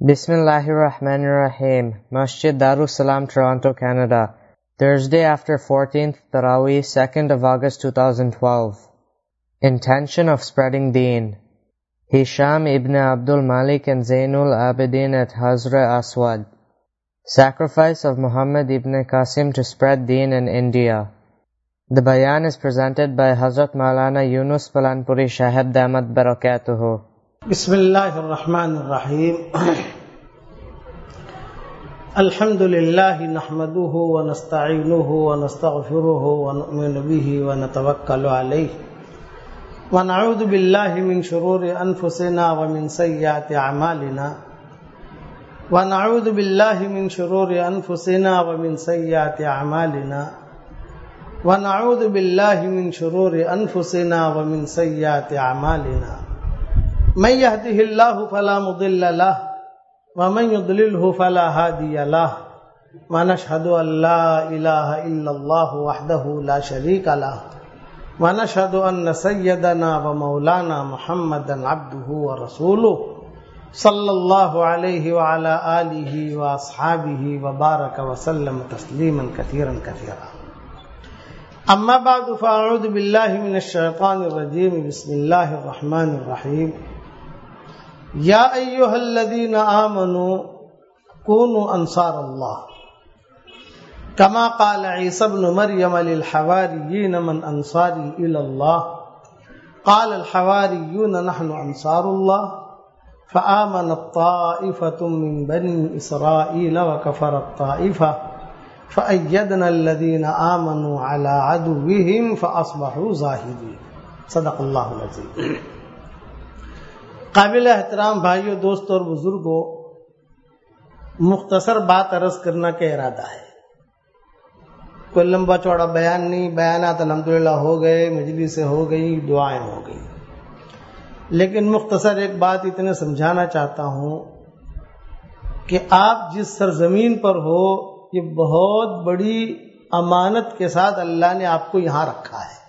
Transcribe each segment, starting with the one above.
Bismillahirrahmanirrahim. Masjid Darussalam, Toronto, Canada. Thursday after 14th Taraweeh, 2nd of August 2012. Intention of spreading Deen. Hisham ibn Abdul Malik and Zainul Abidin at Hazra Aswad. Sacrifice of Muhammad ibn Qasim to spread Deen in India. The bayan is presented by Hazrat Maulana Yunus Palanpuri Shahab Damat Barakatuhu. Bismillahirrahmanirrahim. Alhamdulillah nahmaduhu wa nasta'inuhu wa nastaghfiruhu wa nu'minu bihi wa natawakkalu alayhi wa na'udhu billahi min shururi anfusina wa min sayyiati a'malina wa na'udhu billahi min shururi anfusina wa min sayyiati a'malina wa na'udhu billahi min shururi anfusina wa min sayyiati a'malina من يهده الله فلا مضل له ومن يضلله فلا هادي له ونشهد أن لا إله إلا الله وحده لا شريك له ونشهد أن سيدنا ومولانا محمدا عبده ورسوله صلى الله عليه وعلى آله وأصحابه وبارك وسلم تسليما كثيرا كثيرا أما بعد فأعوذ بالله من الشيطان الرجيم بسم الله الرحمن الرحيم یا ایھا الذین آمنوا کونوا انصار اللہ کما قال عیسی ابن مریم للحواریین من انصاری الی اللہ قال الحواریون نحن انصار اللہ فآمنت طائفة من بنی اسرائیل وکفرت طائفة فأیدنا الذین آمنوا علی عدوهم فأصبحوا ظاہرین. صدق اللہ العظیم. قابل احترام بھائیوں، دوستوں اور بزرگوں، مختصر بات عرض کرنا کا ارادہ ہے. کوئی لمبا چوڑا بیان نہیں. بیانات الحمدللہ ہو گئے، مجلسیں ہو گئی، دعائیں ہو گئی، لیکن مختصر ایک بات اتنے سمجھانا چاہتا ہوں کہ آپ جس سرزمین پر ہو، یہ بہت بڑی امانت کے ساتھ اللہ نے آپ کو یہاں رکھا ہے.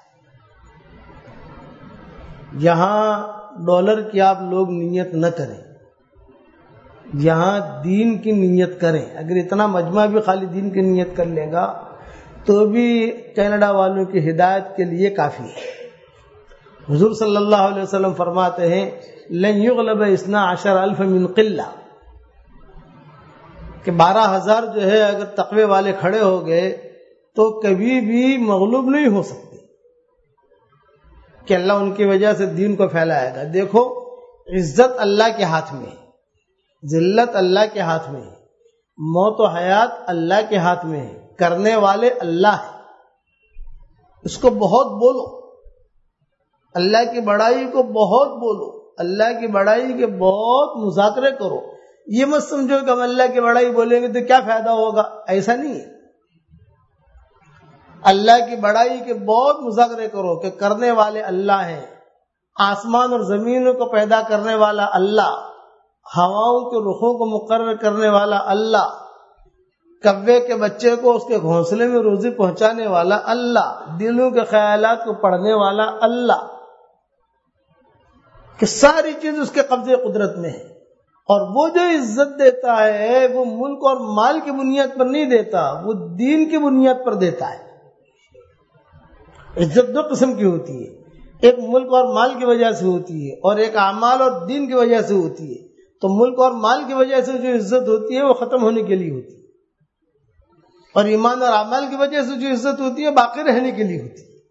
یہاں ڈالر کی آپ لوگ نیت نہ کریں، یہاں دین کی نیت کریں. اگر اتنا مجمع بھی خالی دین کی نیت کر لے گا تو بھی کینیڈا والوں کی ہدایت کے لیے کافی ہے. حضور صلی اللہ علیہ وسلم فرماتے ہیں لن یغلب 12,000 من قلہ، کہ 12,000 جو ہے اگر تقوی والے کھڑے ہو گئے تو کبھی بھی مغلوب نہیں ہو سکتے، کہ اللہ ان کی وجہ سے دین کو پھیلائے گا. دیکھو، عزت اللہ کے ہاتھ میں ہے، ذلت اللہ کے ہاتھ میں ہے، موت و حیات اللہ کے ہاتھ میں ہے، کرنے والے اللہ ہیں. اس کو بہت بولو، اللہ کی بڑائی کو بہت بولو، اللہ کی بڑائی کے بہت مذاکرے کرو. یہ مت سمجھو کہ ہم اللہ کی بڑائی بولیں گے تو کیا فائدہ ہوگا، ایسا نہیں ہے. اللہ کی بڑائی کے بہت مذاکرے کرو کہ کرنے والے اللہ ہیں. آسمان اور زمینوں کو پیدا کرنے والا اللہ، ہواؤں کے رخوں کو مقرر کرنے والا اللہ، کوے کے بچے کو اس کے گھونسلے میں روزی پہنچانے والا اللہ، دلوں کے خیالات کو پڑھنے والا اللہ، کہ ساری چیز اس کے قبضے قدرت میں ہے. اور وہ جو عزت دیتا ہے وہ ملک اور مال کی بنیاد پر نہیں دیتا، وہ دین کی بنیاد پر دیتا ہے. عزت دو قسم کی ہوتی ہے، ایک ملک اور مال کی وجہ سے ہوتی ہے اور ایک اعمال اور دین کی وجہ سے ہوتی ہے. تو ملک اور مال کی وجہ سے جو عزت ہوتی ہے وہ ختم ہونے کے لیے ہوتی ہے، اور ایمان اور اعمال کی وجہ سے جو عزت ہوتی ہے باقی رہنے کے لیے ہوتی ہے.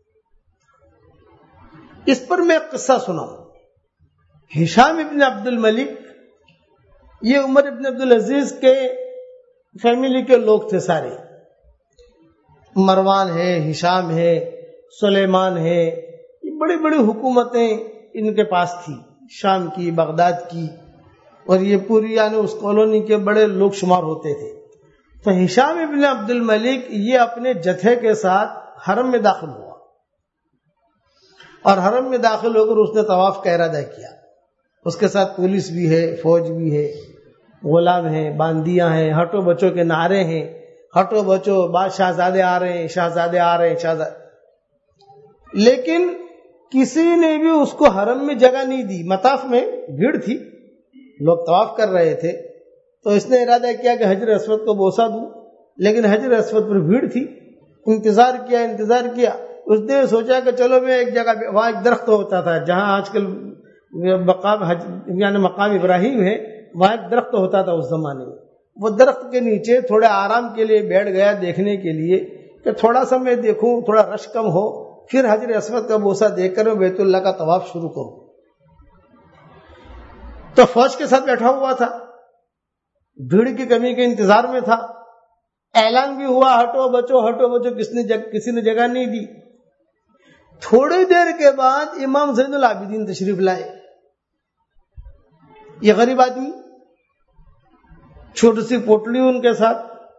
اس پر میں ایک قصہ سناؤں. ہشام ابن عبد الملک، یہ عمر ابن عبد العزیز کے فیملی کے لوگ تھے سارے. مروان ہے، ہشام ہے، سلیمان ہے، یہ بڑی بڑی حکومتیں ان کے پاس تھی، شام کی، بغداد کی، اور یہ پوری یعنی اس کالونی کے بڑے لوگ شمار ہوتے تھے. تو ہشام ابن عبد الملک یہ اپنے جتھے کے ساتھ حرم میں داخل ہوا، اور حرم میں داخل ہو کر اس نے طواف کا ارادہ کیا. اس کے ساتھ پولیس بھی ہے، فوج بھی ہے، غلام ہیں، باندیاں ہیں، ہٹو بچوں کے نعرے ہیں، ہٹو بچو، شہزادے آ رہے ہیں، شہزادے آ رہے ہیں، شہزادے. لیکن کسی نے بھی اس کو حرم میں جگہ نہیں دی. مطاف میں بھیڑ تھی، لوگ طواف کر رہے تھے، تو اس نے ارادہ کیا کہ حجر اسود کو بوسہ دوں، لیکن حجر اسود پر بھیڑ تھی، انتظار کیا. اس نے سوچا کہ چلو میں ایک جگہ پہ، وہاں ایک درخت ہوتا تھا جہاں آج کل مقام ابراہیم ہے، وہاں ایک درخت ہوتا تھا اس زمانے میں. وہ درخت کے نیچے تھوڑے آرام کے لیے بیٹھ گیا دیکھنے کے لیے کہ تھوڑا سا میں دیکھوں، تھوڑا رش کم ہو، پھر حجر اسود کا بوسہ دیکھ کر میں بیت اللہ کا طواف شروع کروں. تو فوج کے ساتھ بیٹھا ہوا تھا، بھیڑ کی کمی کے انتظار میں تھا. اعلان بھی ہوا ہٹو بچو، کسی نے جگہ نہیں دی. تھوڑی دیر کے بعد امام زین العابدین تشریف لائے. یہ غریب آدمی، چھوٹی سی پوٹلی ان کے ساتھ،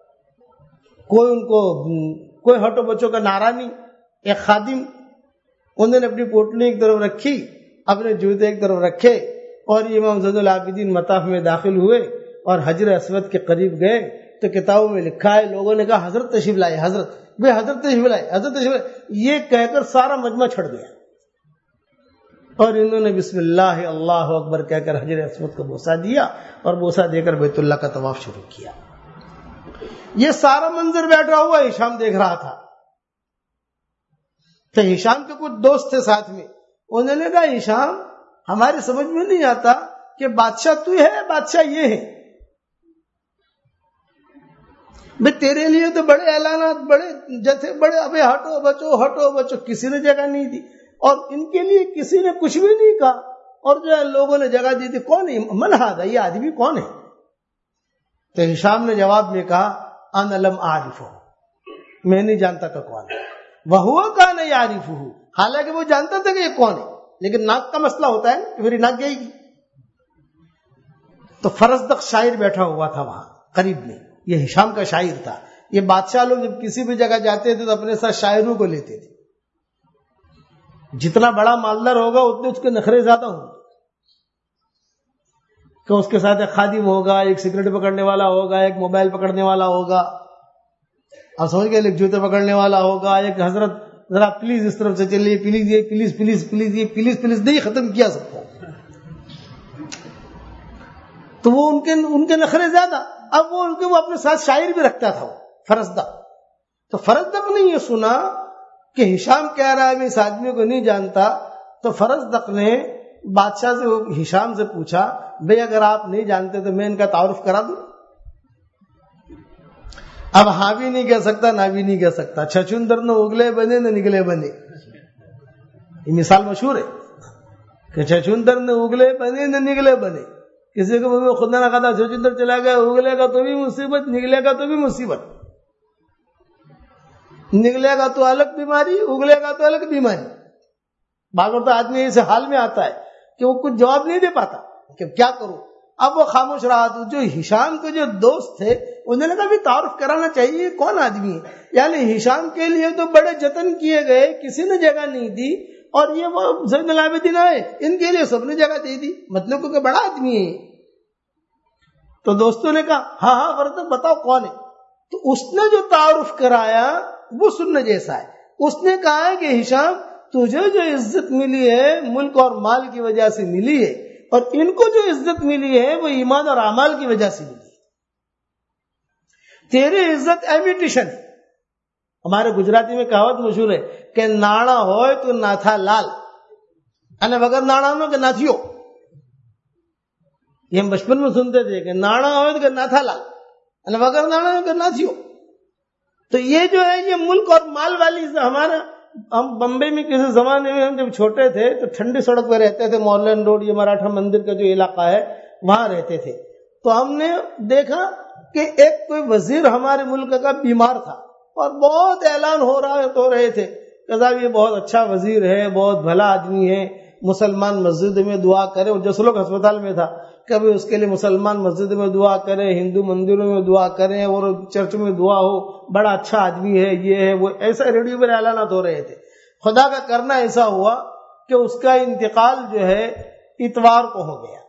کوئی ہٹو بچوں کا نعرہ نہیں. ایک خادم، انہوں نے اپنی پوٹلی ایک طرف رکھی، اپنے جوتے ایک طرف رکھے، اور یہ امام زین العابدین مطاف میں داخل ہوئے اور حجر اسود کے قریب گئے. تو کتابوں میں لکھا ہے، لوگوں نے کہا حضرت تشریف لائے، حضرت تشریف لائے، یہ کہہ کر سارا مجمع چھڑ گیا، اور انہوں نے بسم اللہ اللہ اکبر کہہ کر حجر اسود کو بوسہ دیا، اور بوسہ دے کر بیت اللہ کا طواف شروع کیا. یہ سارا منظر بیٹھا ہوا ہشام دیکھ رہا تھا. تو ہشام کے کچھ دوست تھے ساتھ میں، انہوں نے کہا ہشام، ہماری سمجھ میں نہیں آتا کہ بادشاہ تو ہے، بادشاہ یہ ہے. بھئی تیرے لیے تو بڑے اعلانات، بڑے ابے ہٹو بچو، کسی نے جگہ نہیں دی، اور ان کے لیے کسی نے کچھ بھی نہیں کہا، اور جو ہے لوگوں نے جگہ دی تھی. کون ہے من ہذا، یہ آدمی کون ہے؟ تو ہشام نے جواب میں کہا انا لم اعرفہ، میں نہیں جانتا کہ کون ہے. وہو کان یعرفہ، حالانکہ وہ جانتا تھا کہ یہ کون ہے، لیکن ناک کا مسئلہ ہوتا ہے کہ میری ناک گئی گی. تو فرزدق شاعر بیٹھا ہوا تھا وہاں قریب میں، یہ ہشام کا شاعر تھا. یہ بادشاہ لوگ جب کسی بھی جگہ جاتے تھے تو اپنے ساتھ شاعروں کو لیتے تھے. جتنا بڑا مالدار ہوگا اتنے اس کے نخرے زیادہ ہوں گے، کہ اس کے ساتھ ایک خادم ہوگا، ایک سگریٹ پکڑنے والا ہوگا، ایک موبائل پکڑنے والا ہوگا، اور سمجھ گئے، ایک جوتے پکڑنے والا ہوگا، ایک حضرت ذرا پلیز اس طرف سے چلیے، پلیز یہ پلیز نہیں ختم کیا سب کو. تو وہ ان کے نخرے زیادہ. اب وہ اپنے ساتھ شاعر بھی رکھتا تھا، وہ فرزدق. تو فرزدق نے یہ سنا کہ ہشام کہہ رہا ہے میں اس آدمی کو نہیں جانتا. تو فرزدق نے بادشاہ سے، ہشام سے پوچھا، بھئی اگر آپ نہیں جانتے تو میں ان کا تعارف کرا دوں. اب ہاں بھی نہیں کہہ سکتا، نہ بھی نہیں کہہ سکتا. چھچندر نہ اگلے بنے نہ نکلے بنے، یہ مثال مشہور ہے کہ چھچندر نہ اگلے بنے نہ نکلے بنے. کسی کو خدا نہ خدا چھچندر چلا گیا، اگلے گا تو بھی مصیبت، نکلے گا تو بھی مصیبت. نکلے گا تو الگ بیماری، اگلے گا تو الگ بیماری. بعض وقت آدمی ایسے حال میں آتا ہے کہ وہ کچھ جواب نہیں دے پاتا کہ کیا کروں. اب وہ خاموش رہا. تو جو ہشام کے جو دوست تھے انہوں نے کہا بھی تعارف کرانا چاہیے کون آدمی ہے. یعنی ہشام کے لیے تو بڑے جتن کیے گئے، کسی نے جگہ نہیں دی، اور یہ وہ زین العابدین آئے، ان کے لیے سب نے جگہ دے دی، مطلب کہ بڑا آدمی ہے. تو دوستوں نے کہا ہاں فرزدق بتاؤ کون ہے. تو اس نے جو تعارف کرایا وہ سننے جیسا ہے. اس نے کہا ہے کہ ہشام، تجھے جو عزت ملی ہے ملک اور مال کی وجہ سے ملی ہے، اور ان کو جو عزت ملی ہے وہ ایمان اور اعمال کی وجہ سے ملی ہے. تیری عزت ایمیٹیشن ہے. ہمارے گجراتی میں کہاوت مشہور ہے کہ نانا ہوئے تو نہ تھا لال، انا بغیر نانا نو کہ نہ تھیو. یہ ہم بچپن میں سنتے تھے کہ نانا ہوئے تو کہ نہ تھا لال، انا بغیر نانا کہ نہ تھیو. تو یہ جو ہے یہ ملک اور مال والی ہمارا. ہم بمبئی میں کسی زمانے میں ہم جب چھوٹے تھے تو ٹھنڈی سڑک پہ رہتے تھے، مولن روڈ، یہ مراٹھا مندر کا جو علاقہ ہے وہاں رہتے تھے. تو ہم نے دیکھا کہ ایک کوئی وزیر ہمارے ملک کا بیمار تھا، اور بہت اعلان ہو رہے تھے کہ صاحب یہ بہت اچھا وزیر ہے، بہت بھلا آدمی ہے، مسلمان مسجد میں دعا کرے. اور جسلوک ہسپتال میں تھا، کبھی اس کے لیے مسلمان مسجد میں دعا کرے، ہندو مندروں میں دعا کریں، اور چرچ میں دعا ہو، بڑا اچھا آدمی ہے، یہ ہے وہ. ایسا ریڈیو پر اعلانات ہو رہے تھے. خدا کا کرنا ایسا ہوا کہ اس کا انتقال جو ہے اتوار کو ہو گیا.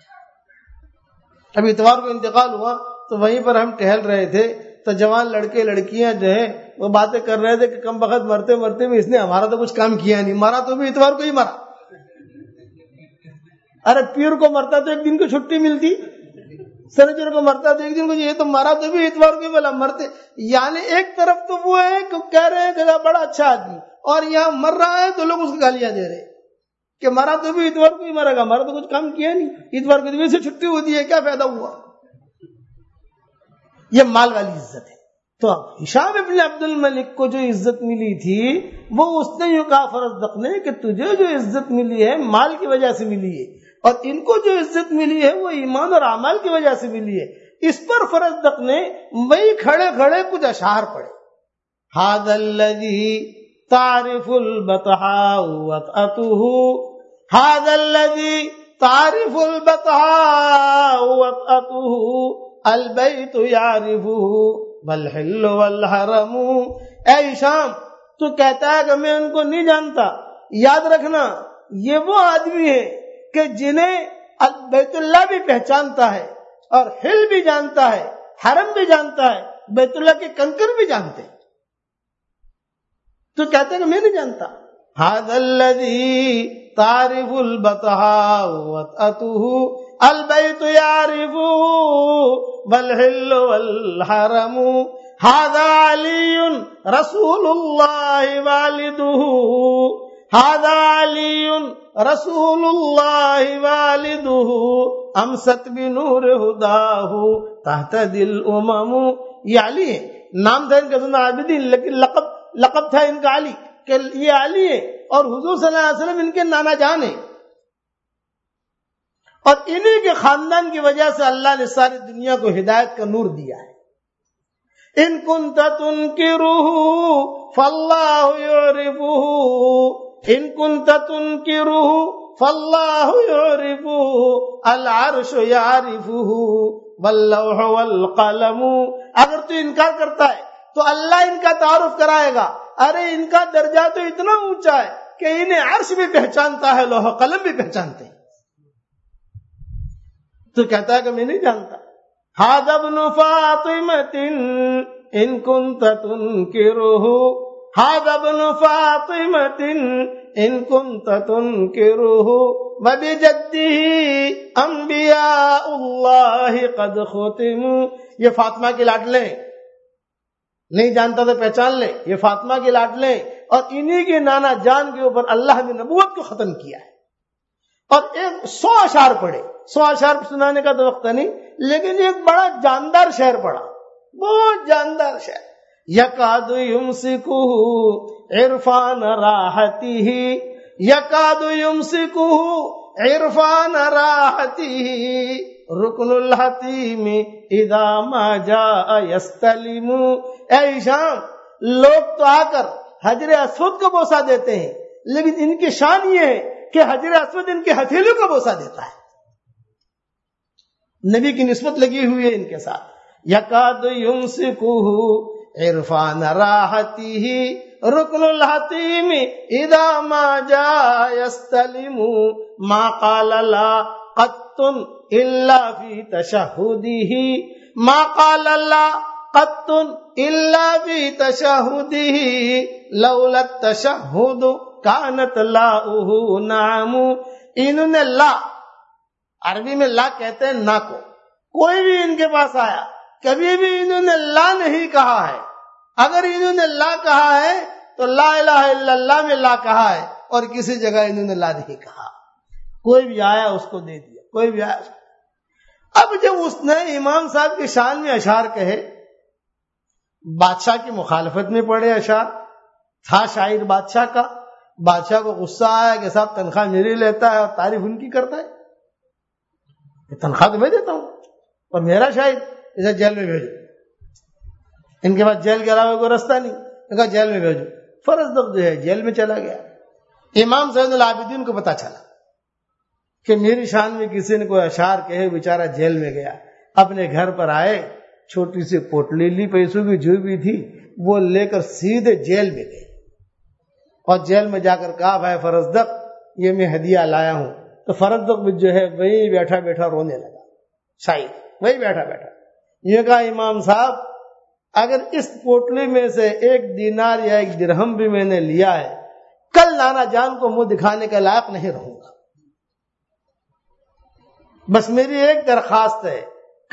اب اتوار کو انتقال ہوا تو وہیں پر ہم ٹہل رہے تھے. تو جوان لڑکے لڑکیاں جو ہے وہ باتیں کر رہے تھے کہ کم بخت مرتے مرتے بھی اس نے ہمارا تو کچھ کام کیا نہیں، مارا تو بھی اتوار کو ہی مارا. ارے پیر کو مرتا تو ایک دن کی چھٹی ملتی، سنیچر کو مرتا تو ایک دن کو یہ تو مرا تو بھی اتوار کو بلا مرتے. یعنی ایک طرف تو وہ ہے کہ کہہ رہے ہیں کہ بڑا اچھا آدمی، اور یہاں مر رہا ہے تو لوگ اس کو گالیاں دے رہے کہ مرا تو بھی اتوار کو ہی مرے گا، مرا تو کچھ کام کیا نہیں، اتوار کو بھی سے چھٹی ہوتی ہے، کیا فائدہ ہوا. یہ مال والی عزت ہے. تو ہشام ابن عبد الملک کو جو عزت ملی تھی وہ اس نے یوں کہا فرزدق نے کہ تجھے جو عزت ملی ہے مال کی وجہ سے ملی ہے، اور ان کو جو عزت ملی ہے وہ ایمان اور اعمال کی وجہ سے ملی ہے. اس پر فرزدق نے وہی کھڑے کھڑے کچھ اشعار پڑھے. هذا الذي تعرف البطحاء وطأته، هذا الذي تعرف البطحاء وطأته البيت يعرفه والحل والحرم. اے ہشام تو کہتا ہے کہ میں ان کو نہیں جانتا، یاد رکھنا یہ وہ آدمی ہے کہ جنہیں بیت اللہ بھی پہچانتا ہے اور ہل بھی جانتا ہے، حرم بھی جانتا ہے، بیت اللہ کے کنکر بھی جانتے ہیں. تو کہتا ہے کہ میں نہیں جانتا. هذا الذي تعرف البطحاء وطأته البيت يعرفه والحل والحرم. هذا علي رسول الله والده، هذا علي رسول الله والده امست بنور هداه تهتدي الامم. یہ علی ہے، نام تھا ان کا زندہ عابدین، لیکن لقب تھا ان کا علی، کہ یہ علی ہے اور حضور صلی اللہ علیہ وسلم ان کے نانا جان ہیں، اور انہی کے خاندان کی وجہ سے اللہ نے ساری دنیا کو ہدایت کا نور دیا ہے. ان کنت تنکرہ فاللہ یعرفہ، ان کنت تنکرہ فاللہ یعرفہ العرش یعرفہ واللوح والقلم. اگر تو انکار کرتا ہے تو اللہ ان کا تعارف کرائے گا. ارے ان کا درجہ تو اتنا اونچا ہے کہ انہیں عرش بھی پہچانتا ہے، لوح قلم بھی پہچانتے ہیں. تو کہتا ہے کہ میں نہیں جانتا. هذا ابن فاطمة إن كنت تنكره، هذا ابن فاطمة إن كنت تنكره وبجده أنبياء الله قد ختموا. یہ فاطمہ کے لاڈلے، نہیں جانتا تو پہچان لے، یہ فاطمہ کے لاڈلے، اور انہی کے نانا جان کے اوپر اللہ نے نبوت کو ختم کیا ہے. اور 100 اشعار پڑھے. 100 اشعار سنانے کا تو وقت نہیں، لیکن ایک بڑا جاندار شعر پڑھا، بہت جاندار شعر. یکاد یمسکہ عرفان راحتہ، یکاد یمسکہ عرفان راحتہ رکن الحتیم اذا ما جاء یستلم. اے ہشام، لوگ تو آ کر حجر اسود کو بوسہ دیتے ہیں، لیکن ان کی شان یہ ہے کہ حجر اسود ان کے ہتھیلیوں کو بوسہ دیتا ہے. نبی کی نسبت لگی ہوئی ہے ان کے ساتھ. یکاد یمسکہ عرفان راحتہ رکن الحتیم اذا ما جاء یستلم ما قال لا قط الا فی تشہدہ، ما قال لا قط الا فی تشہدہ لولا التشہد کانت لاؤہ نعم. انہوں نے لا، عربی میں لا کہتے ہیں نا کو. کوئی بھی ان کے پاس آیا کبھی بھی انہوں نے لا نہیں کہا ہے. اگر انہوں نے لا کہا ہے تو لا الہ الا اللہ میں لا کہا ہے، اور کسی جگہ انہوں نے لا نہیں کہا. کوئی بھی آیا اس کو دے دیا، کوئی بھی آیا. اب جب اس نے امام صاحب کی شان میں اشعار کہے، بادشاہ کی مخالفت میں پڑے اشعار، تھا شاعر بادشاہ کا، بادشاہ کو غصہ آیا کہ صاحب تنخواہ میری لیتا ہے اور تعریف ان کی کرتا ہے. تنخواہ تو میں دیتا ہوں اور میرا شاعر، اسے جیل میں بھیجو. ان کے پاس جیل کے علاوہ کوئی رستہ نہیں، کہا جیل میں بھیجو. فرزدق جو ہے جیل میں چلا گیا. امام زین العابدین کو پتا چلا کہ میری شان میں کسی نے کوئی اشعار کہے، بیچارہ جیل میں گیا. اپنے گھر پر آئے، چھوٹی سی پوٹلی لی پیسوں کی جو بھی تھی وہ لے کر سیدھے جیل میں گئے، اور جیل میں جا کر کہا بھائی فرزدق یہ میں ہدیہ لایا ہوں. تو فرزدق جو ہے وہی بیٹھا بیٹھا رونے لگا. شاعر وہی بیٹھا بیٹھا یہ کہا امام صاحب اگر اس پوٹلی میں سے 1 دینار یا 1 درہم بھی میں نے لیا ہے، کل نانا جان کو منہ دکھانے کے لائق نہیں رہوں گا. بس میری ایک درخواست ہے،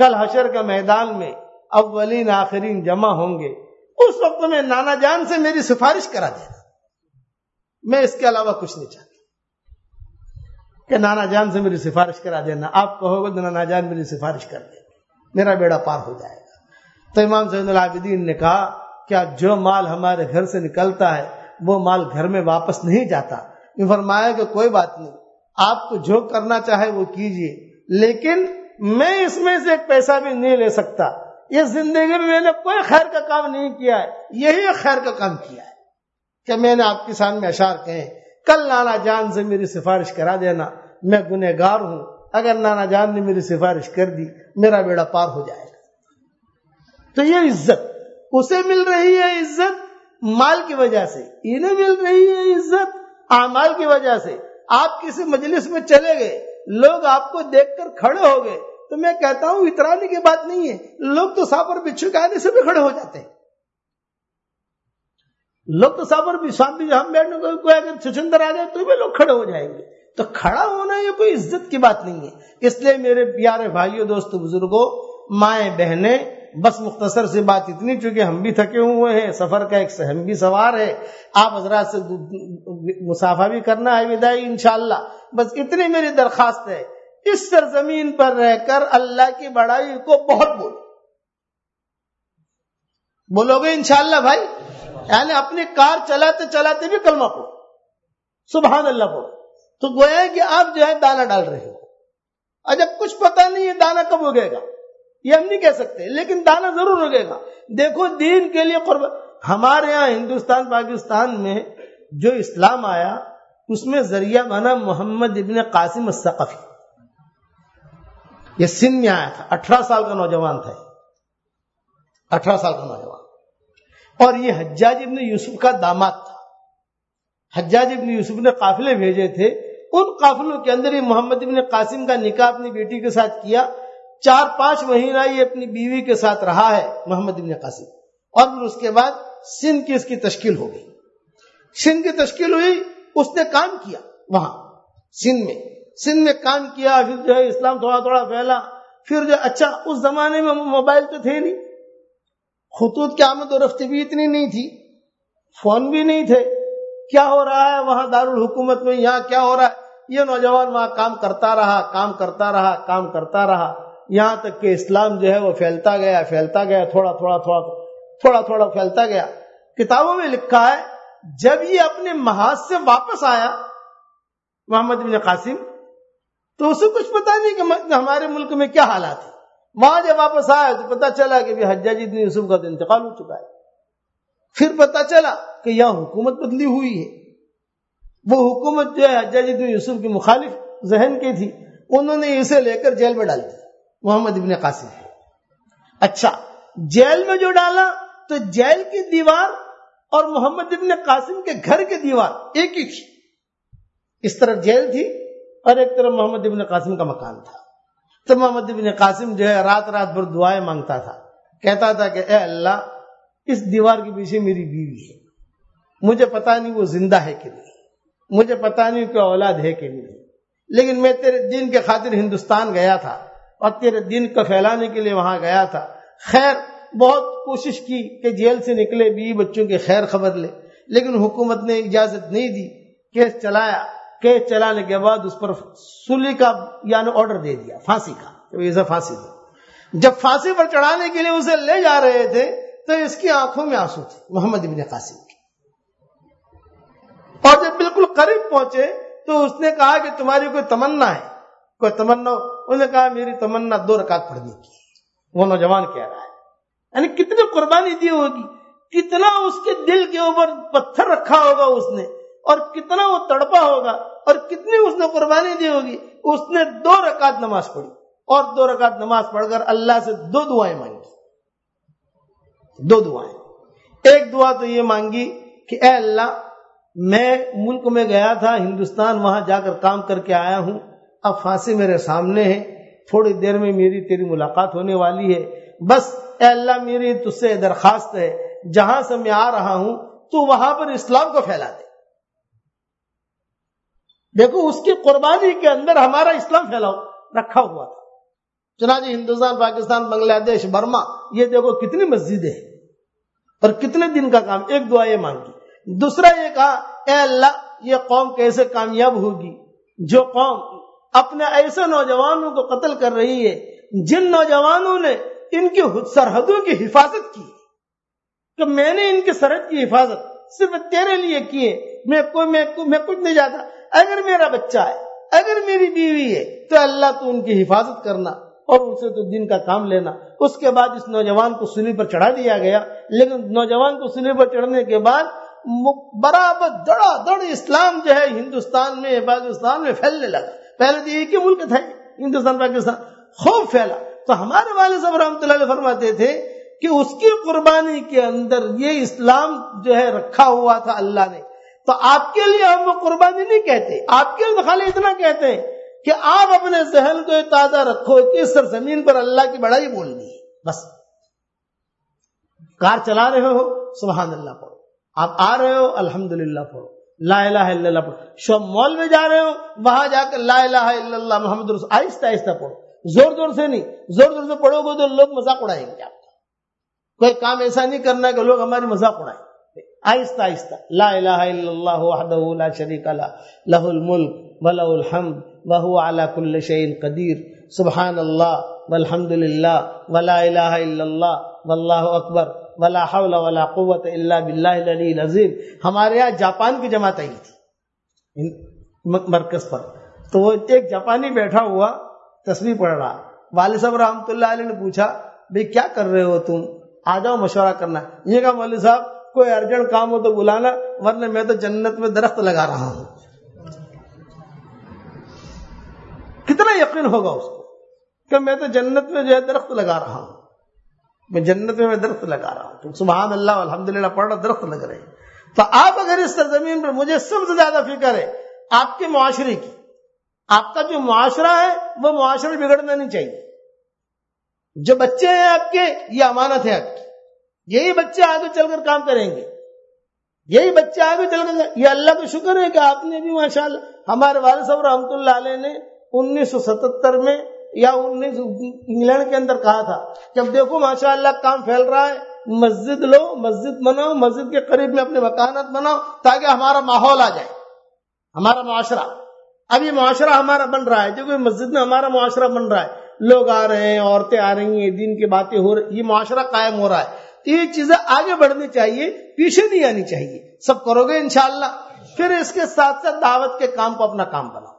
کل حشر کا میدان میں اولین آخرین جمع ہوں گے، اس وقت میں نانا جان سے میری سفارش کرا دینا، میں اس کے علاوہ کچھ نہیں چاہتا کہ نانا جان سے میری سفارش کرا دینا. آپ کہو گے تو نانا جان میری سفارش کر دیں، میرا بیڑا پار ہو جائے گا. تو امام زین العابدین نے کہا کیا جو مال ہمارے گھر سے نکلتا ہے وہ مال گھر میں واپس نہیں جاتا؟ فرمایا کہ کوئی بات نہیں، آپ کو جو کرنا چاہے وہ کیجئے، لیکن میں اس میں سے ایک پیسہ بھی نہیں لے سکتا. یہ زندگی میں نے کوئی خیر کا کام نہیں کیا ہے، یہی ایک خیر کا کام کیا ہے کہ میں نے آپ کے سامنے اشعار کہے. کل نانا جان سے میری سفارش کرا دینا، میں گنہگار ہوں، اگر نانا جان نے میری سفارش کر دی میرا بیڑا پار ہو جائے گا. تو یہ عزت اسے مل رہی ہے، عزت مال کی وجہ سے، انہیں مل رہی ہے عزت اعمال کی وجہ سے. آپ کسی مجلس میں چلے گئے، لوگ آپ کو دیکھ کر کھڑے ہو گئے، تو میں کہتا ہوں اترانے کی بات نہیں ہے، لوگ تو سانپ اور بچھو کے آنے سے بھی کھڑے ہو جاتے ہیں. لوگ تو سانپ اور بھی ہم بیٹھنے کوئی اگر چھچندر آ جائے تو بھی لوگ کھڑے ہو جائیں گے. تو کھڑا ہونا یہ کوئی عزت کی بات نہیں ہے. اس لیے میرے پیارے بھائیوں، دوستو، بزرگوں، مائیں بہنیں، بس مختصر سی بات اتنی، چونکہ ہم بھی تھکے ہوئے ہیں، سفر کا ایک سہم بھی سوار ہے، آپ حضرات سے مسافہ بھی کرنا ہے وداعی انشاءاللہ. بس اتنی میری درخواست ہے، اس سرزمین پر رہ کر اللہ کی بڑائی کو بہت بولو گے انشاءاللہ بھائی. یعنی اپنی کار چلاتے چلاتے بھی کلمہ پڑھو، سبحان اللہ پڑھو، تو گویا ہے کہ آپ جو ہے دانا ڈال رہے ہو. اور جب کچھ پتہ نہیں ہے دانا کب اگے گا یہ ہم نہیں کہہ سکتے، لیکن دانا ضرور اگے گا. دیکھو دین کے لیے قربان. ہمارے ہاں ہندوستان پاکستان میں جو اسلام آیا اس میں ذریعہ بنا محمد ابن قاسم الثقفی. یہ سندھ میں آیا تھا، 18 سال کا نوجوان تھا، 18 سال کا نوجوان. اور یہ حجاج ابن یوسف کا داماد تھا. حجاج ابن یوسف نے قافلے بھیجے تھے، ان قافلوں کے اندر یہ محمد ابن قاسم کا نکاح اپنی بیٹی کے ساتھ کیا. 4-5 مہینہ یہ اپنی بیوی کے ساتھ رہا ہے محمد ابن قاسم. اور پھر اس کے بعد سندھ کی اس کی تشکیل ہو گئی. سندھ کی تشکیل ہوئی، اس نے کام کیا وہاں سندھ میں کام کیا. پھر جو ہے اسلام تھوڑا تھوڑا پھیلا. پھر جو اچھا اس زمانے میں موبائل تو تھے نہیں، خطوط کی آمد و رفت بھی اتنی نہیں تھی، فون بھی نہیں تھے. کیا ہو رہا ہے وہاں دارالحکومت میں، یہاں کیا ہو رہا ہے، یہ نوجوان وہاں کام کرتا رہا یہاں تک کہ اسلام جو ہے وہ پھیلتا گیا، تھوڑا تھوڑا پھیلتا گیا. کتابوں میں لکھا ہے جب یہ اپنے محاذ سے واپس آیا محمد بن قاسم تو اسے کچھ پتا نہیں کہ ہمارے ملک میں کیا حالات ہیں. وہاں جب واپس آیا تو پتا چلا کہ حجاج بن یوسف کا تو انتقال ہو چکا ہے. پھر پتا چلا کہ یہاں حکومت بدلی ہوئی ہے. وہ حکومت جو ہے حجاج بن یوسف کی مخالف ذہن کی تھی، انہوں نے اسے لے کر جیل میں ڈال دیا محمد ابن قاسم. اچھا جیل میں جو ڈالا تو جیل کی دیوار اور محمد ابن قاسم کے گھر کی دیوار ایک ہی تھی. اس طرف جیل تھی اور ایک طرف محمد ابن قاسم کا مکان تھا. تو محمد ابن قاسم جو ہے رات بھر دعائیں مانگتا تھا، کہتا تھا کہ اے اللہ اس دیوار کے پیچھے میری بیوی ہے، مجھے پتا نہیں وہ زندہ ہے کہ نہیں، مجھے پتا نہیں کہ اولاد ہے کہ نہیں، لیکن میں تیرے دین کے خاطر ہندوستان گیا تھا اور تیرے دین کو پھیلانے کے لیے وہاں گیا تھا. خیر بہت کوشش کی کہ جیل سے نکلے بیوی بچوں کی خیر خبر لے، لیکن حکومت نے اجازت نہیں دی. کیس چلایا، کیس چلانے کے بعد اس پر سولی کا یعنی آرڈر دے دیا، پھانسی کا، اسے پھانسی دو. جب پھانسی پر چڑھانے کے لیے اسے لے جا رہے تھے تو اس کی آنکھوں میں آنسو تھے محمد ابن قاسم کی. اور جب بالکل قریب پہنچے تو اس نے کہا کہ تمہاری کوئی تمنا ہے، کوئی تمنا؟ انہوں نے کہا میری تمنا 2 رکعت پڑھنے کی. وہ نوجوان کہہ رہا ہے، یعنی کتنی قربانی دی ہوگی، کتنا اس کے دل کے اوپر پتھر رکھا ہوگا اس نے، اور کتنا وہ تڑپا ہوگا، اور کتنی اس نے قربانی دی ہوگی. اس نے 2 رکعت نماز پڑھی اور 2 رکعت نماز پڑھ کر اللہ سے 2 دعائیں مانگی. 2 دعائیں. ایک دعا تو یہ مانگی کہ اے اللہ میں ملک میں گیا تھا ہندوستان، وہاں جا کر کام کر کے آیا ہوں، اب پھانسی میرے سامنے ہے، تھوڑی دیر میں میری تیری ملاقات ہونے والی ہے، بس اے اللہ میری تجھ سے درخواست ہے جہاں سے میں آ رہا ہوں تو وہاں پر اسلام کو پھیلا دے. دیکھو اس کی قربانی کے اندر ہمارا اسلام پھیلاؤ رکھا ہوا تھا. چنانچہ ہندوستان، پاکستان، بنگلہ دیش، برما، یہ دیکھو کتنی مسجدیں ہیں اور کتنے دن کا کام. ایک دعا یہ مانگی. دوسرا یہ کہا اے اللہ یہ قوم کیسے کامیاب ہوگی جو قوم اپنے ایسے نوجوانوں کو قتل کر رہی ہے جن نوجوانوں نے ان کی سرحدوں کی حفاظت کی کہ میں نے ان کی سرحد کی حفاظت صرف تیرے لیے کی ہے. میں کچھ نہیں چاہتا. اگر میرا بچہ ہے، اگر میری بیوی ہے تو اللہ تو ان کی حفاظت کرنا اور ان سے تو دن کا کام لینا. اس کے بعد اس نوجوان کو سولی پر چڑھا دیا گیا. لیکن نوجوان کو سولی پر چڑھنے کے بعد برابر دڑا دڑ اسلام جو ہے ہندوستان میں، پاکستان میں پھیلنے لگا. پہلے تو ایک ہی ملک تھا ہندوستان پاکستان، خوب پھیلا. تو ہمارے والد صاحب رحمۃ اللہ علیہ فرماتے تھے کہ اس کی قربانی کے اندر یہ اسلام جو ہے رکھا ہوا تھا اللہ نے. تو آپ کے لیے ہم وہ قربانی نہیں کہتے، آپ کے لیے خالی اتنا کہتے ہیں کہ آپ اپنے ذہن کو تازہ رکھو کہ اس سرزمین پر اللہ کی بڑائی بولنی ہے. بس کار چلا رہے ہو سبحان اللہ پڑھو، آپ آ رہے ہو الحمدللہ پڑھو، لا الہ الا اللہ پڑھو. شاپ مال میں جا رہے ہو وہاں جا کر لا الہ الا اللہ محمد رسول، آہستہ آہستہ پڑھو، زور زور سے نہیں. زور زور سے پڑھو گے تو لوگ مذاق اڑائیں گے. آپ کا کوئی کام ایسا نہیں کرنا کہ لوگ ہماری مذاق اڑائیں. آہستہ آہستہ لا الہ الا اللہ وحدہ لا شریک لہ لہ الملک ولہ الحمد وہو علی کل شیء قدیر سبحان اللہ والحمد للہ ولا الہ الا اللہ واللہ اکبر ولا حول ولا قوت الا باللہ العلی العظیم. ہمارے یہاں جاپان کی جماعت آئی تھی مرکز پر، تو وہ ایک جاپانی بیٹھا ہوا تسبیح پڑھ رہا. والد صاحب رحمۃ اللہ علیہ نے پوچھا بھئی کیا کر رہے ہو تم، آ جاؤ مشورہ کرنا. یہ کہا مولوی صاحب کوئی ارجنٹ کام ہو تو بلانا، ورنہ میں تو جنت میں درخت لگا رہا ہوں. کتنا یقین ہوگا اس کو کہ میں تو جنت میں جو ہے درخت لگا رہا ہوں، میں جنت میں درخت لگا رہا ہوں. تو سبحان اللہ الحمدللہ پڑھ رہا، درخت لگ رہے ہیں. تو آپ اگر اس سرزمین پر، مجھے سب سے زیادہ فکر ہے آپ کے معاشرے کی. آپ کا جو معاشرہ ہے وہ معاشرہ بگڑنا نہیں چاہیے. جو بچے ہیں آپ کے یہ امانت ہے آپ کی. یہی بچے آگے چل کر کام کریں گے، یہی بچے آگے چل کر. یہ اللہ کا شکر ہے کہ آپ نے بھی ماشاءاللہ، ہمارے والد صاحب رحمۃ اللہ علیہ نے 1977 میں یا انگلینڈ کے اندر کہا تھا کہ اب دیکھو ماشاءاللہ کام پھیل رہا ہے، مسجد لو، مسجد بناؤ، مسجد کے قریب میں اپنے مکانات بناؤ تاکہ ہمارا ماحول آ جائے، ہمارا معاشرہ. اب یہ معاشرہ ہمارا بن رہا ہے، جو کوئی مسجد میں ہمارا معاشرہ بن رہا ہے، لوگ آ رہے ہیں، عورتیں آ رہی ہیں، دین کی باتیں ہو رہی، یہ معاشرہ قائم ہو رہا ہے. تو یہ چیزیں آگے بڑھنی چاہیے، پیچھے نہیں آنی چاہیے. سب کرو گے انشاءاللہ. پھر اس کے ساتھ ساتھ دعوت کے کام کو اپنا کام بناؤ،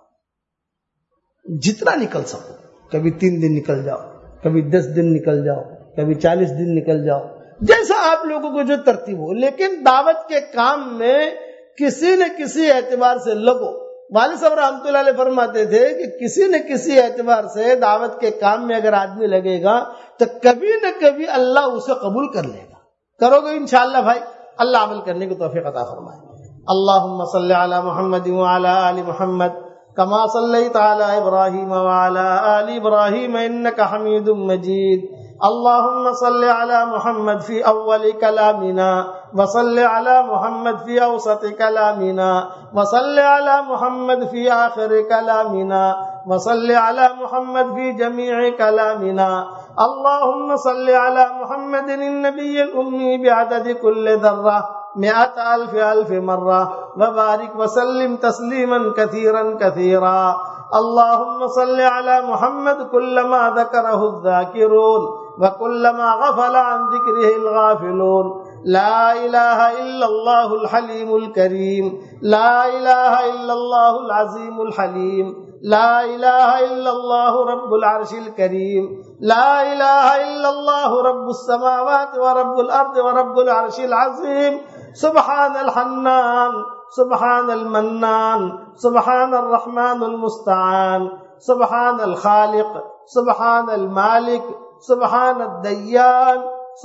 جتنا نکل سکو. کبھی 3 دن نکل جاؤ، کبھی 10 دن نکل جاؤ، کبھی 40 دن نکل جاؤ، جیسا آپ لوگوں کو جو ترتیب ہو. لیکن دعوت کے کام میں کسی نہ کسی اعتبار سے لگو. والد صاحب رحمۃ اللہ علیہ فرماتے تھے کہ کسی نہ کسی اعتبار سے دعوت کے کام میں اگر آدمی لگے گا تو کبھی نہ کبھی اللہ اسے قبول کر لے گا. کرو گے انشاءاللہ بھائی. اللہ عمل کرنے کی توفیق عطا فرمائے. اللہم صلی علی محمد وعلی آل محمد کما صلیت علی ابراہیم وعلی آل ابراہیم انک حمید مجید. اللہم صلی علی محمد فی اول کلامنا وصلی علی محمد فی اوسط کلامنا وصلی علی محمد فی آخر کلامنا وصلی علی محمد فی جمیع کلامنا. اللہم صلی علی محمد النبی الامی بعدد کل ذرہ 100,000 مرہ وبارک وسلم تسلیما کثیرا کثیرا. اللہم صلی علی محمد کلما ذکرہ الذاکرون وكلما غفل عن ذكره الغافلون. لا إله إلا الله الحليم الكريم، لا إله إلا الله العظيم الحليم، لا إله إلا الله رب العرش الكريم، لا إله إلا الله رب السماوات ورب الأرض ورب العرش العظيم. سبحان الحنان، سبحان المنان، سبحان الرحمن المستعان، سبحان الخالق، سبحان المالك، سبحان الديان،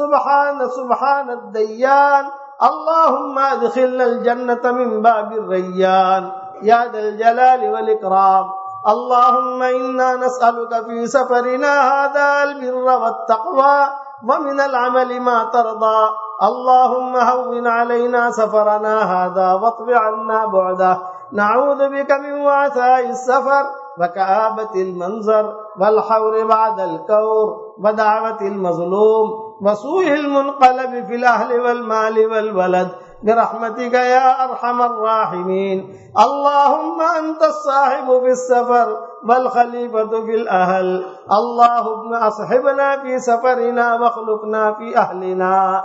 سبحان الديان. اللهم ادخلنا الجنة من باب الريان يا ذا الجلال والإكرام. اللهم إنا نسألك في سفرنا هذا البر والتقوى ومن العمل ما ترضى. اللهم هون علينا سفرنا هذا واطب عنا بعده. نعوذ بك من وعثاء السفر وكآبة المنظر والحور بعد الكور ودعوة المظلوم وسوء المنقلب في الأهل والمال والولد برحمتك يا أرحم الراحمين. اللهم أنت الصاحب في السفر والخليفة في الأهل، اللهم أصحبنا في سفرنا واخلفنا في أهلنا.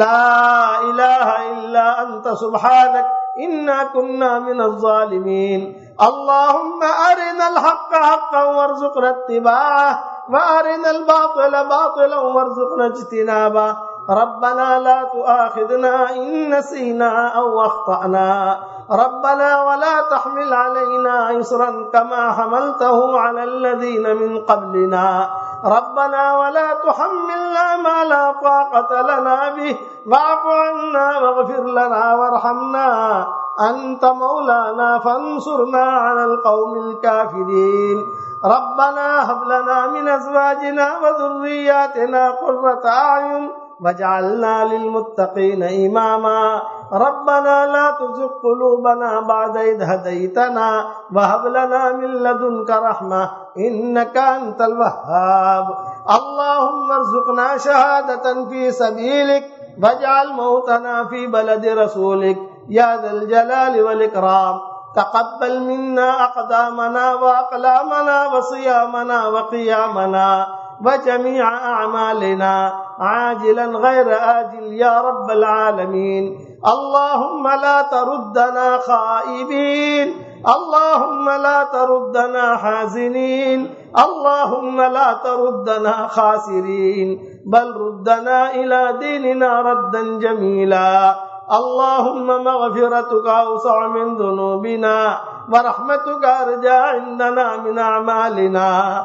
لا إله إلا أنت سبحانك إنا كنا من الظالمين. اللهم أرنا الحق حقا وارزقنا اتباعه وأرنا الباطل باطلا وارزقنا اجتنابه. ربنا لا تؤاخذنا إن نسينا أو أخطأنا، ربنا ولا تحمل علينا إصرا كما حملته على الذين من قبلنا، ربنا ولا تحملنا ما لا طاقة لنا به واعف عنا واغفر لنا وارحمنا أنت مولانا فانصرنا على القوم الكافرين. ربنا هب لنا من أزواجنا وذرياتنا قرة أعين واجعلنا للمتقين إماما. ربنا لا تزغ قلوبنا بعد إذ هديتنا وهب لنا من لدنك رحمة إنك أنت الوهاب. اللهم ارزقنا شهادة في سبيلك واجعل موتنا في بلد رسولك يا ذا الجلال والإكرام. تقبل منا أقدامنا وأقلامنا وصيامنا وقيامنا وجميع أعمالنا عاجلا غير آجل يا رب العالمين. اللهم لا تردنا خائبين، اللهم لا تردنا حازنين، اللهم لا تردنا خاسرين، بل ردنا إلى ديننا ردا جميلا. اللهم مغفرتك أوسع من ذنوبنا ورحمتك أرجى عندنا من أعمالنا.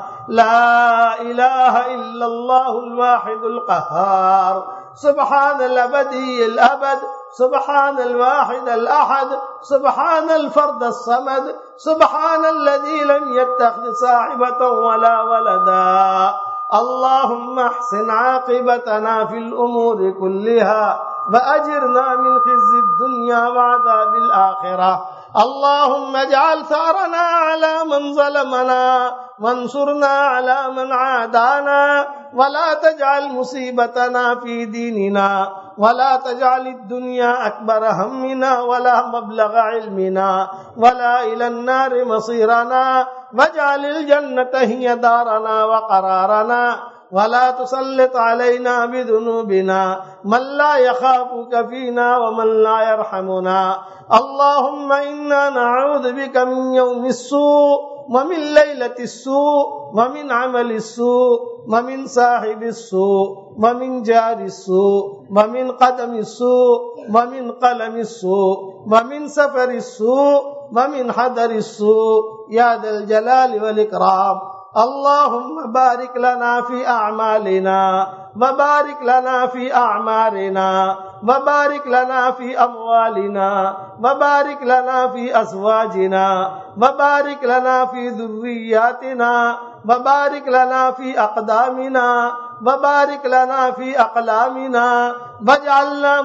لا إله إلا الله الواحد القهار، سبحان الأبدي الأبد، سبحان الواحد الأحد، سبحان الفرد الصمد، سبحان الذي لم يتخذ صاحبة ولا ولدا. اللهم احسن عاقبتنا في الأمور كلها وأجرنا من خزي الدنيا وعذاب الآخرة. اللهم اجعل ثأرنا على من ظلمنا وانصرنا على من عادانا، ولا تجعل مصيبتنا في ديننا، ولا تجعل الدنيا أكبر همنا ولا مبلغ علمنا ولا إلى النار مصيرنا، واجعل الجنة هي دارنا وقرارنا، ولا تسلط علينا بذنوبنا من لا يخافك فينا ومن لا يرحمنا. اللهم إنا نعوذ بك من يوم السوء ومن ليلة السوء ومن عمل السوء ومن صاحب السوء ومن جار السوء ومن قدم السوء ومن قلم السوء ومن سفر السوء ومن حضر السوء يا ذا الجلال والإكرام. اللهم بارك لنا في أعمالنا وبارك لنا في أعمارنا وبارك لنا في أموالنا وبارك لنا في أزواجنا وبارك لنا في ذرياتنا وبارك لنا في أقدامنا وبارك لنا في أقلامنا، واجعلنا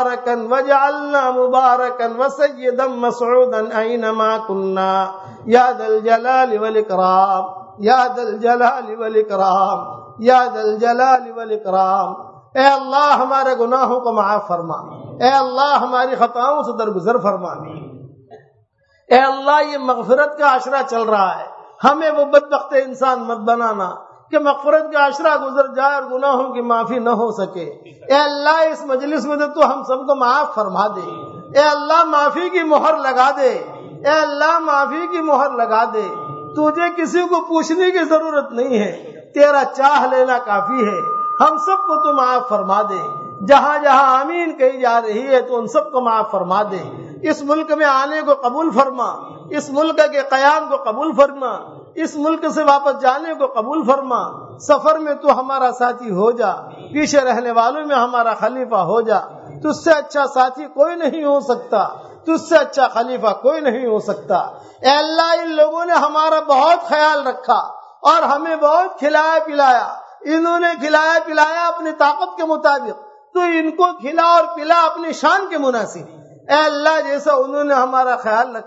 مباركا وسيدا مسعودا أينما كنا يا ذا الجلال والإكرام، یا ذا الجلال والاکرام، یا ذا الجلال والاکرام۔ اے اللہ ہمارے گناہوں کو معاف فرما، اے اللہ ہماری خطاؤں سے درگزر فرما، اے اللہ یہ مغفرت کا عشرہ چل رہا ہے، ہمیں وہ بدبخت انسان مت بنانا کہ مغفرت کا عشرہ گزر جائے اور گناہوں کی معافی نہ ہو سکے۔ اے اللہ اس مجلس میں تو ہم سب کو معاف فرما دے، اے اللہ معافی کی مہر لگا دے، اے اللہ معافی کی مہر لگا دے۔ تجھے کسی کو پوچھنے کی ضرورت نہیں ہے، تیرا چاہ لینا کافی ہے۔ ہم سب کو تو معاف فرما دے، جہاں جہاں آمین کہی جا رہی ہے تو ان سب کو معاف فرما دے۔ اس ملک میں آنے کو قبول فرما، اس ملک کے قیام کو قبول فرما، اس ملک سے واپس جانے کو قبول فرما۔ سفر میں تو ہمارا ساتھی ہو جا، پیچھے رہنے والوں میں ہمارا خلیفہ ہو جا۔ تجھ سے اچھا ساتھی کوئی نہیں ہو سکتا، تجھ سے اچھا خلیفہ کوئی نہیں ہو سکتا۔ اے اللہ ان لوگوں نے ہمارا بہت خیال رکھا اور ہمیں بہت کھلایا پلایا، انہوں نے کھلایا پلایا اپنی طاقت کے مطابق، تو ان کو کھلا اور پلا اپنی شان کے مناسب۔ اے اللہ جیسا انہوں نے ہمارا خیال رکھا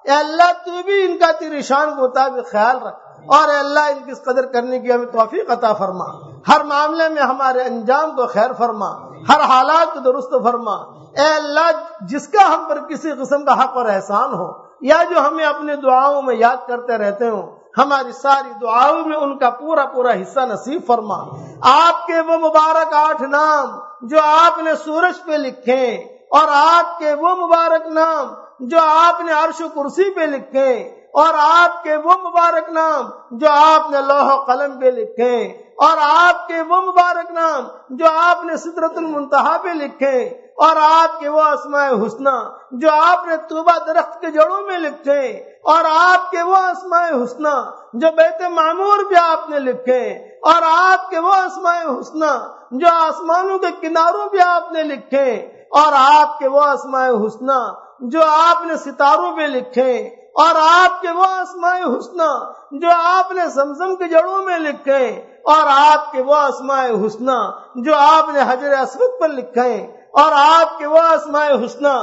اے اللہ تو بھی ان کا تیری شان کے مطابق خیال رکھ، اور اے اللہ ان کی قدر کرنے کی ہمیں توفیق عطا فرما، ہر معاملے میں ہمارے انجام کو خیر فرما، ہر حالات کو درست فرما۔ اے اللہ جس کا ہم پر کسی قسم کا حق اور احسان ہو یا جو ہمیں اپنے دعاؤں میں یاد کرتے رہتے ہوں، ہماری ساری دعاؤں میں ان کا پورا پورا حصہ نصیب فرما۔ آپ کے وہ مبارک 8 نام جو آپ نے سورج پہ لکھے، اور آپ کے وہ مبارک نام جو آپ نے عرش و کرسی پہ لکھے، اور آپ کے وہ مبارک نام جو آپ نے لوح و قلم پہ لکھے، اور آپ کے وہ مبارک نام جو آپ نے سدرۃ المنتہا پہ لکھے، اور آپ کے وہ اسماء حسنی جو آپ نے طوبہ درخت کے جڑوں میں لکھے، اور آپ کے وہ اسماء حسنی جو بیت معمور پہ آپ نے لکھے، اور آپ کے وہ اسماء حسنی جو آسمانوں کے کناروں پہ آپ نے لکھے، اور آپ کے وہ اسماء حسنی جو آپ نے ستاروں پہ لکھے، اور آپ کے وہ اسماء حسنی جو آپ نے زمزم کے جڑوں میں لکھے، اور آپ کے وہ اسماء حسنی جو آپ نے حجر اسود پر لکھے، اور آپ کے وہ اسماء حسنی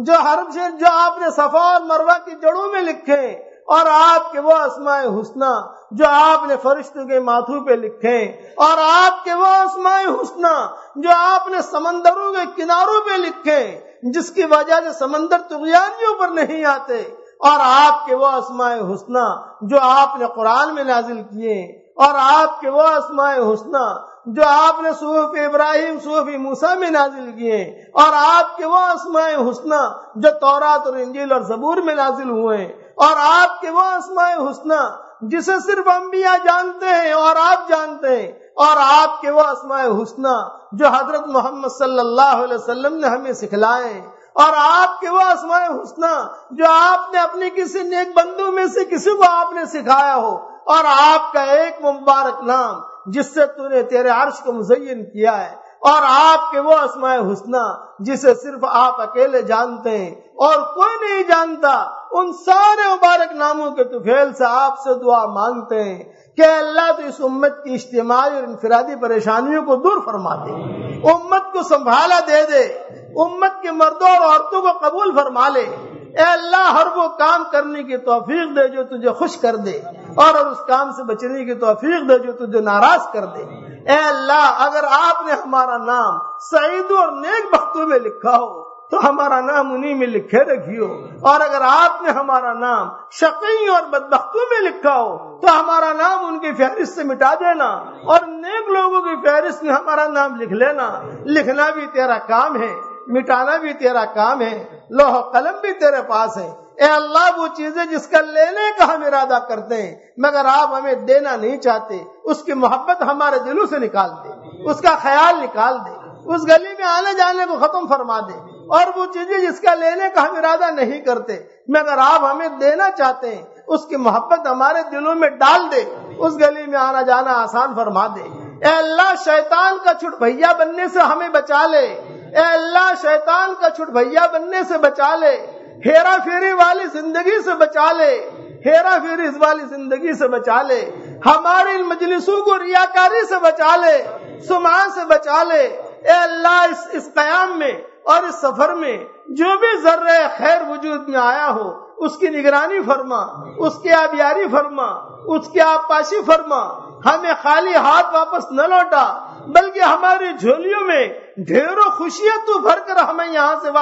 جو آپ نے صفا اور مروہ کی جڑوں میں لکھے، اور آپ کے وہ اسماء حسنی جو آپ نے فرشتوں کے ماتھوں پہ لکھے، اور آپ کے وہ اسماء حسنی جو آپ نے سمندروں کے کناروں پہ لکھے جس کی وجہ سے سمندر طغیانیوں پر نہیں آتے، اور آپ کے وہ اسماء حسنی جو آپ نے قرآن میں نازل کیے، اور آپ کے وہ اسماء حسنی جو آپ نے صحف ابراہیم صحف موسیٰ میں نازل کیے، اور آپ کے وہ اسماء حسنی جو تورات اور انجیل اور زبور میں نازل ہوئے، اور آپ کے وہ اسماء حسنی جسے صرف انبیاء جانتے ہیں اور آپ جانتے ہیں، اور آپ کے وہ اسماء حسنی جو حضرت محمد صلی اللہ علیہ وسلم نے ہمیں سکھلائے، اور آپ کے وہ اسماء حسنی جو آپ نے اپنے کسی نیک بندوں میں سے کسی کو آپ نے سکھایا ہو، اور آپ کا ایک مبارک نام جس سے تو نے تیرے عرش کو مزین کیا ہے، اور آپ کے وہ اسماء حسنی جسے صرف آپ اکیلے جانتے ہیں اور کوئی نہیں جانتا، ان سارے مبارک ناموں کے طفیل سے آپ سے دعا مانگتے ہیں کہ اللہ تو اس امت کی اجتماعی اور انفرادی پریشانیوں کو دور فرما دے، امت کو سنبھالا دے دے، امت کے مردوں اور عورتوں کو قبول فرما لے۔ اے اللہ ہر وہ کام کرنے کی توفیق دے جو تجھے خوش کر دے، اور اس کام سے بچنے کی توفیق دے جو تجھے ناراض کر دے۔ اے اللہ اگر آپ نے ہمارا نام سعیدوں اور نیک بختوں میں لکھا ہو تو ہمارا نام انہی میں لکھے رکھیو، اور اگر آپ نے ہمارا نام شقی اور بدبختوں میں لکھا ہو تو ہمارا نام ان کی فہرست سے مٹا دینا، اور نیک لوگوں کی فہرست میں ہمارا نام لکھ لینا۔ لکھنا بھی تیرا کام ہے، مٹانا بھی تیرا کام ہے، لوح و قلم بھی تیرے پاس ہے۔ اے اللہ وہ چیزیں جس کا لینے کا ہم ارادہ کرتے ہیں مگر آپ ہمیں دینا نہیں چاہتے، اس کی محبت ہمارے دلوں سے نکال دے، اس کا خیال نکال دے، اس گلی میں آنے جانے کو ختم فرما دے، اور وہ چیزیں جس کا لینے کا ہم ارادہ نہیں کرتے مگر آپ ہمیں دینا چاہتے ہیں اس کی محبت ہمارے دلوں میں ڈال دے، اس گلی میں آنا جانا آسان فرما دے۔ اے اللہ شیطان کا چھٹ بھیا بننے سے ہمیں بچا لے، اے اللہ شیطان کا چھٹ بھیا بننے سے بچا لے، ہیرا پھیری والی زندگی سے بچا لے، ہیرا پھیری والی زندگی سے بچا لے، ہماری ان مجلسوں کو ریاکاری سے بچا لے، سمعہ سے بچا لے۔ اے اللہ اس قیام میں اور اس سفر میں جو بھی ذرہ خیر وجود میں آیا ہو اس کی نگرانی فرما، اس کی آبیاری فرما، اس کی آبپاشی فرما، ہمیں خالی ہاتھ واپس نہ لوٹا بلکہ ہماری جھولیوں میں ڈھیروں خوشیاں تو بھر کر ہمیں یہاں سے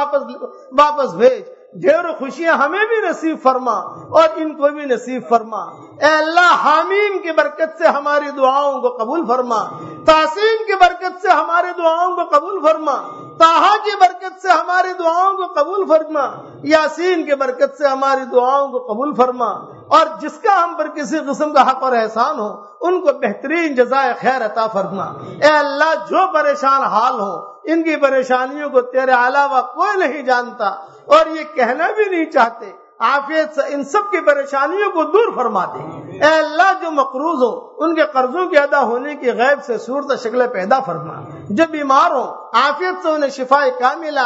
واپس بھیج، ڈھیروں خوشیاں ہمیں بھی نصیب فرما اور ان کو بھی نصیب فرما۔ اے اللہ حامیم کی برکت سے ہماری دعاؤں کو قبول فرما، تحسین کی برکت سے ہماری دعاؤں کو قبول فرما، طٰہٰ کی برکت سے ہماری دعاؤں کو قبول فرما، یاسین کی برکت سے ہماری دعاؤں کو قبول فرما، اور جس کا ہم پر کسی قسم کا حق اور احسان ہو ان کو بہترین جزائے خیر عطا فرما۔ اے اللہ جو پریشان حال ہو ان کی پریشانیوں کو تیرے علاوہ کوئی نہیں جانتا اور یہ کہنا بھی نہیں چاہتے، عافیت سے ان سب کی پریشانیوں کو دور فرما دے۔ اے اللہ جو مقروض ہو ان کے قرضوں کے ادا ہونے کی غیب سے صورت شکل پیدا فرما، جو بیمار ہو عافیت سے انہیں شفا کاملہ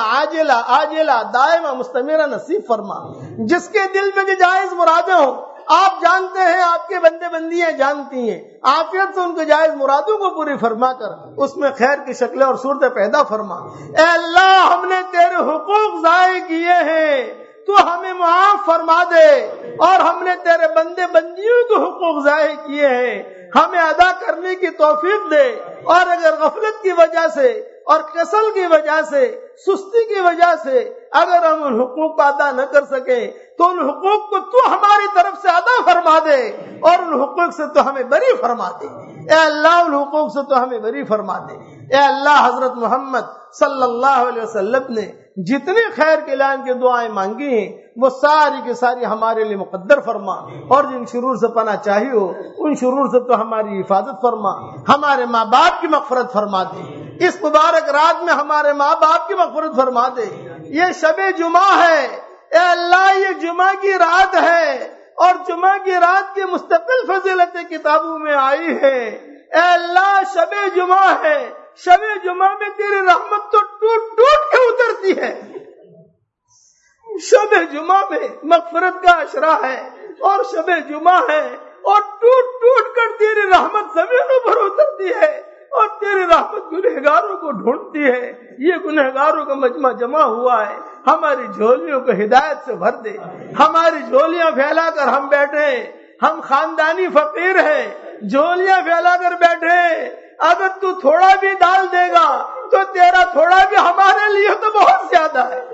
عاجلہ دائمہ مستمرہ نصیب فرما، جس کے دل میں جو جائز مرادیں ہوں آپ جانتے ہیں، آپ کے بندے بندیاں جانتی ہیں، عافیت سے ان کے جائز مرادوں کو پوری فرما کر اس میں خیر کی شکلیں اور صورتیں پیدا فرما۔ اے اللہ ہم نے تیرے حقوق ضائع کیے ہیں، تو ہمیں معاف فرما دے، اور ہم نے تیرے بندے بندیوں کے حقوق ضائع کیے ہیں، ہمیں ادا کرنے کی توفیق دے، اور اگر غفلت کی وجہ سے اور کسل کی وجہ سے، سستی کی وجہ سے اگر ہم ان حقوق کو ادا نہ کر سکیں تو ان حقوق کو تو ہماری طرف سے ادا فرما دے، اور ان حقوق سے تو ہمیں بری فرما دے۔ اے اللہ ان حقوق سے تو ہمیں بری فرما دے۔ اے اللہ حضرت محمد صلی اللہ علیہ وسلم نے جتنے خیر کے اعلان کی دعائیں مانگی ہیں وہ ساری کی ساری ہمارے لیے مقدر فرما، اور جن شرور سے پناہ چاہی ہو ان شرور سے تو ہماری حفاظت فرما، ہمارے ماں باپ کی مغفرت فرما دے، اس مبارک رات میں ہمارے ماں باپ کی مغفرت فرما دے۔ یہ شب جمعہ ہے، اے اللہ یہ جمعہ کی رات ہے، اور جمعہ کی رات کی مستقل فضیلت کتابوں میں آئی ہے۔ اے اللہ شب جمعہ ہے، شب جمعہ میں تیری رحمت تو ٹوٹ ٹوٹ کے اترتی ہے، شب جمعہ میں مغفرت کا اشرا ہے، اور شب جمعہ ہے، اور ٹوٹ ٹوٹ کر تیری رحمت زمینوں پر اترتی ہے، اور تیری رحمت گنہگاروں کو ڈھونڈتی ہے۔ یہ گنہگاروں کا مجمع جمع ہوا ہے، ہماری جھولیوں کو ہدایت سے بھر دے، ہماری جھولیاں پھیلا کر ہم بیٹھے، ہم خاندانی فقیر ہیں، جھولیاں پھیلا کر بیٹھے، اگر تو تھوڑا بھی ڈال دے گا تو تیرا تھوڑا بھی ہمارے لیے تو بہت زیادہ ہے۔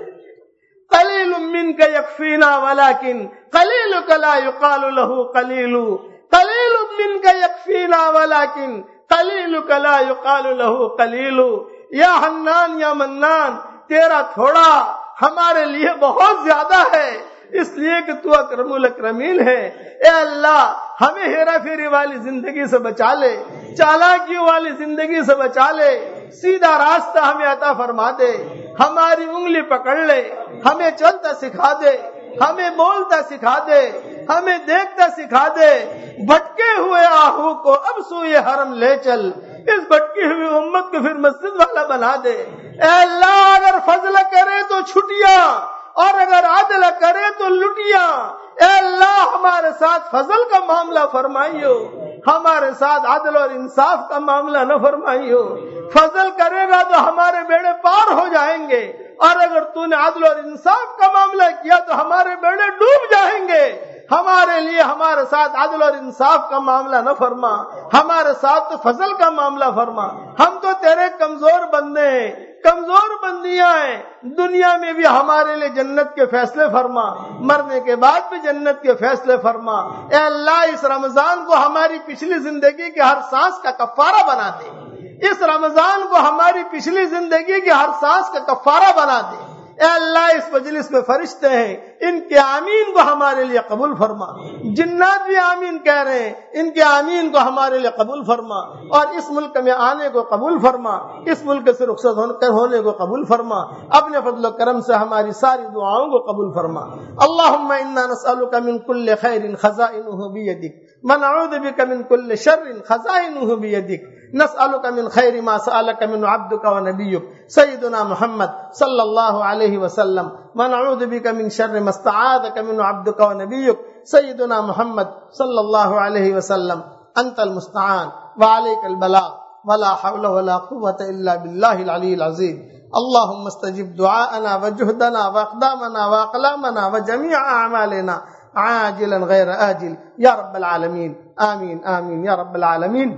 قلیل منک یکفینا ولکن قلیلک لا یقال له قلیل، قلیل منک یکفینا ولکن قلیلک لا یقال له قلیل۔ یا حنان یا منان، تیرا تھوڑا ہمارے لیے بہت زیادہ ہے، اس لیے کہ تو اکرم الاکرمین ہے۔ اے اللہ ہمیں ہیرا پھیری والی زندگی سے بچا لے، چالاکیوں والی زندگی سے بچا لے، سیدھا راستہ ہمیں عطا فرما دے، ہماری انگلی پکڑ لے، ہمیں چلتا سکھا دے، ہمیں بولتا سکھا دے، ہمیں دیکھتا سکھا دے، بھٹکے ہوئے آہو کو اب سوئے حرم لے چل، اس بھٹکی ہوئی امت کو پھر مسجد والا بنا دے۔ اے اللہ اگر فضل کرے تو چھٹیاں، اور اگر عدل کرے تو لٹیاں، اے اللہ ہمارے ساتھ فضل کا معاملہ فرمائیو، ہمارے ساتھ عدل اور انصاف کا معاملہ نہ فرمائیو۔ فضل کرے گا تو ہمارے بیڑے پار ہو جائیں گے، اور اگر تو نے عدل اور انصاف کا معاملہ کیا تو ہمارے بیڑے ڈوب جائیں گے۔ ہمارے لیے ہمارے ساتھ عدل اور انصاف کا معاملہ نہ فرما، ہمارے ساتھ تو فضل کا معاملہ فرما۔ ہم تو تیرے کمزور بندے ہیں، کمزور بندیاں ہیں، دنیا میں بھی ہمارے لیے جنت کے فیصلے فرما، مرنے کے بعد بھی جنت کے فیصلے فرما۔ اے اللہ اس رمضان کو ہماری پچھلی زندگی کے ہر سانس کا کفارہ بنا دے، اس رمضان کو ہماری پچھلی زندگی کے ہر سانس کا کفارہ بنا دے۔ اے اللہ اس مجلس میں فرشتے ہیں، ان کے آمین کو ہمارے لیے قبول فرما، جنات بھی آمین کہہ رہے ہیں، ان کے آمین کو ہمارے لیے قبول فرما، اور اس ملک میں آنے کو قبول فرما، اس ملک سے رخصت ہونے کو قبول فرما، اپنے فضل و کرم سے ہماری ساری دعاؤں کو قبول فرما۔ اللہم انا نسألک من کل خیر خزائنہ بیدک ونعوذ بک من کل شر خزائنہ بیدک، نسألک من خیر ما سألک من عبدک ونبیک سیدنا محمد صلی اللہ علیہ وسلم، ونعوذ بک من شر ما استعاذک من عبدک ونبیک سیدنا محمد صلی اللہ علیہ وسلم۔ انت المستعان وعلیک البلاغ ولا حول ولا قوة الا باللہ العلی العظیم۔ اللہم استجب دعاءنا وجہدنا واقدامنا واقلامنا وجمیع اعمالنا عاجلا غیر آجل یا رب العالمین، آمین آمین یا رب العالمین۔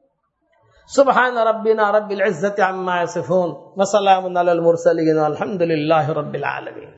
سبحان ربنا رب العزة عما يصفون وسلام على المرسلين والحمد لله رب العالمين۔